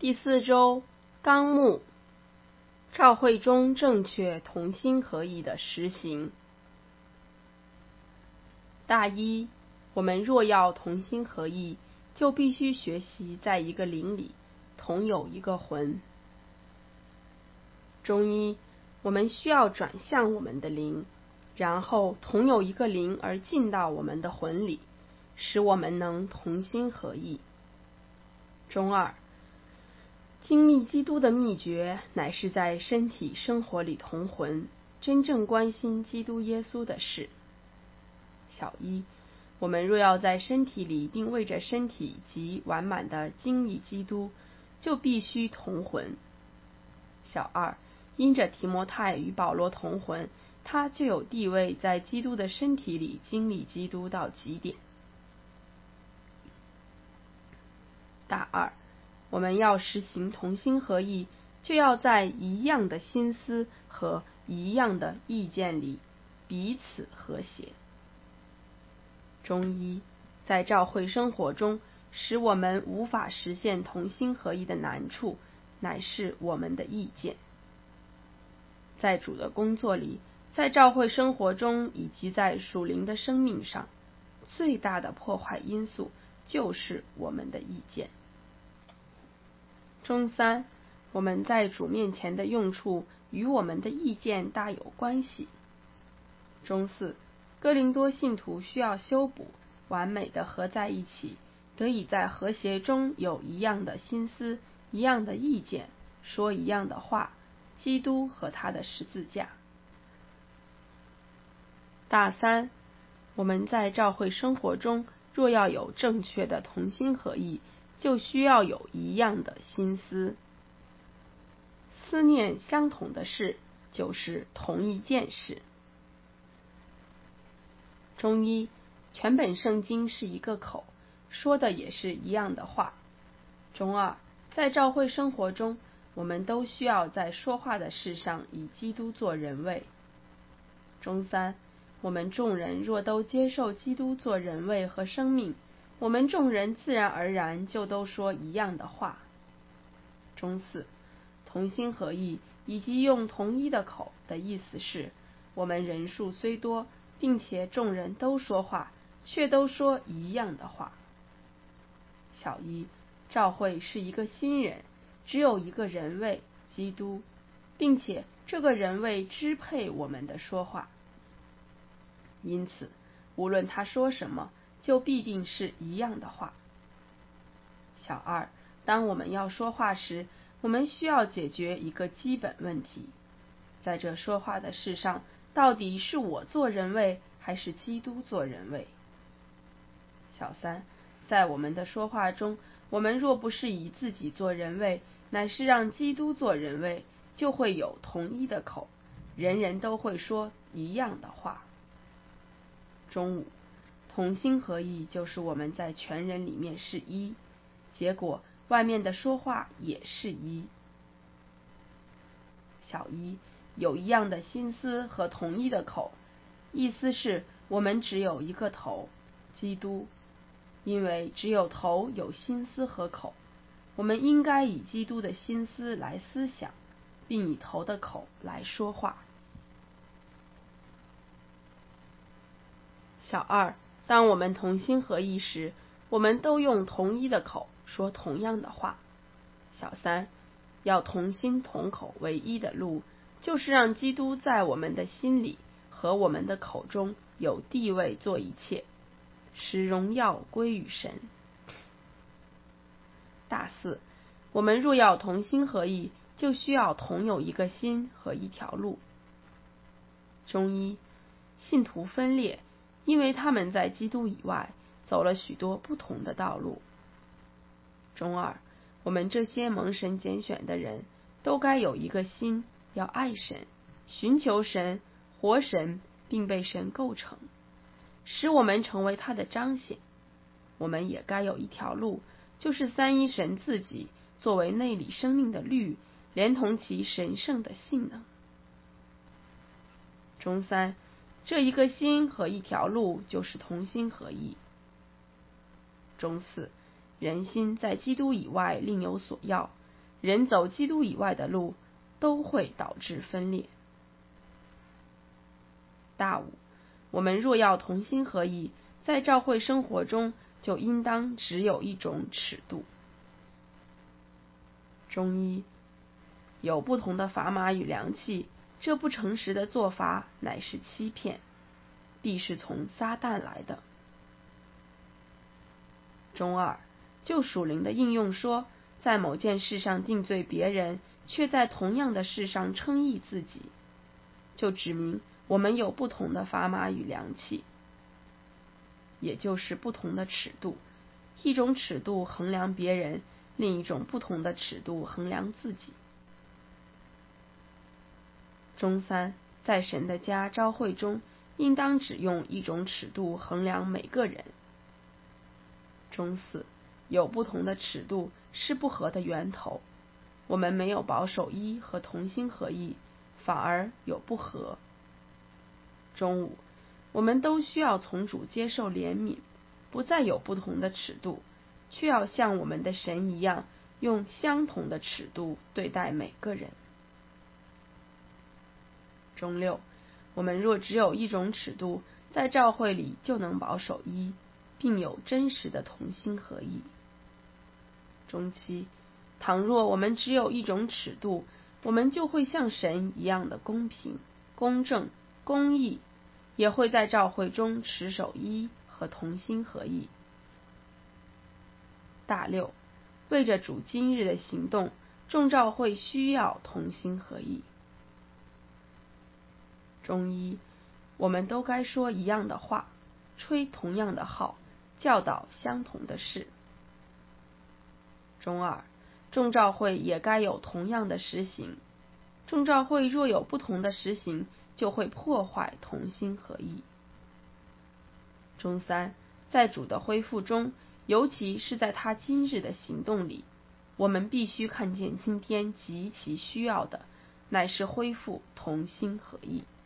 第4周纲目，召会中正确同心合意的实行。大一，我们若要同心合意，就必须学习在一个灵里，同有一个魂。中一，我们需要转向我们的灵，然后同有一个灵而进到我们的魂里，使我们能同心合意。中二，经历基督的秘诀乃是在身体生活里同魂，真正关心基督耶稣的事。小一，我们若要在身体里并为着身体及完满的经历基督，就必须同魂。小二，因着提摩太与保罗同魂，他就有地位在基督的身体里经历基督到极点。大二，我们要实行同心合意，就要在一样的心思和一样的意见里彼此和谐。中一，在教会生活中，使我们无法实现同心合意的难处，乃是我们的意见。在主的工作里，在教会生活中以及在属灵的生命上，最大的破坏因素就是我们的意见。中三，我们在主面前的用处与我们的意见大有关系。中四，哥林多信徒需要修补，完美的合在一起，得以在和谐中有一样的心思，一样的意见，说一样的话，基督和他的十字架。大三，我们在教会生活中若要有正确的同心合意，就需要有一样的心思。思念相同的事，就是同一件事。中一，全本圣经是一个口，说的也是一样的话。中二，在教会生活中，我们都需要在说话的事上以基督做人位。中三，我们众人若都接受基督做人位和生命，我们众人自然而然就都说一样的话。中四，同心合意以及用同一的口的意思是，我们人数虽多，并且众人都说话，却都说一样的话。小一，教会是一个新人，只有一个人位，基督，并且这个人位支配我们的说话。因此，无论他说什么，就必定是一样的话。小二，当我们要说话时，我们需要解决一个基本问题，在这说话的事上，到底是我做人位，还是基督做人位？小三，在我们的说话中，我们若不是以自己做人位，乃是让基督做人位，就会有同一的口，人人都会说一样的话。中五，同心合意就是我们在全人里面是一，结果外面的说话也是一。小一，有一样的心思和同一的口，意思是我们只有一个头，基督，因为只有头有心思和口，我们应该以基督的心思来思想，并以头的口来说话。小二，当我们同心合意时，我们都用同一的口说同样的话。小三，要同心同口为一的路，就是让基督在我们的心里和我们的口中有地位做一切，使荣耀归于神。大四，我们若要同心合意，就需要同有一个心和一条路。中一，信徒分裂，因为他们在基督以外走了许多不同的道路。中二，我们这些蒙神拣选的人都该有一个心，要爱神，寻求神，活神，并被神构成，使我们成为他的彰显。我们也该有一条路，就是三一神自己作为内里生命的律，连同其神圣的性能。中三，这一个心和一条路就是同心合意。中四，人心在基督以外另有所要， 人走基督以外的路，都会导致分裂。大五，我们若要同心合意，在教会生活中就应当只有一种尺度。中一，有不同的砝码与量器，这不诚实的做法乃是欺骗，必是从撒旦来的。中二，就属灵的应用说，在某件事上定罪别人，却在同样的事上称义自己，就指明我们有不同的砝码与量器，也就是不同的尺度，一种尺度衡量别人，另一种不同的尺度衡量自己。中三，在神的家召会中，应当只用一种尺度衡量每个人。中四，有不同的尺度是不和的源头，我们没有保守一和同心合意，反而有不和。中五，我们都需要从主接受怜悯，不再有不同的尺度，却要像我们的神一样，用相同的尺度对待每个人。中六，我们若只有一种尺度，在教会里就能保守一，并有真实的同心合意。中七，倘若我们只有一种尺度，我们就会像神一样的公平、公正、公义，也会在教会中持守一和同心合意。大六，为着主今日的行动，众教会需要同心合意。中一，我们都该说一样的话，吹同样的号，教导相同的事。中二，众教会也该有同样的实行，众教会若有不同的实行，就会破坏同心合意。中三，在主的恢复中，尤其是在他今日的行动里，我们必须看见今天极其需要的，乃是恢复同心合意。